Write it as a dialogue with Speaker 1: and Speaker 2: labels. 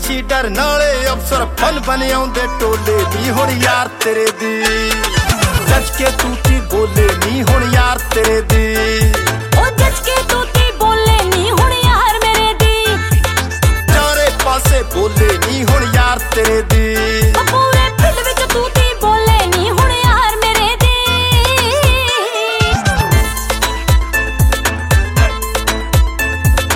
Speaker 1: ਪਿੱਛੇ ਡਰ ਨਾਲੇ ਅਫਸਰ ਬਨ ਬਨ ਆਉਂਦੇ ਟੋਲੇ ਨੀ ਹੁਣ ਯਾਰ ਤੇਰੇ ਦੀ ਜੱਜ ਕੇ ਤੂੰ ਕੀ ਬੋਲੇ ਨੀ ਹੁਣ ਯਾਰ ਤੇਰੇ ਦੀ
Speaker 2: ਉਹ ਜੱਜ ਕੇ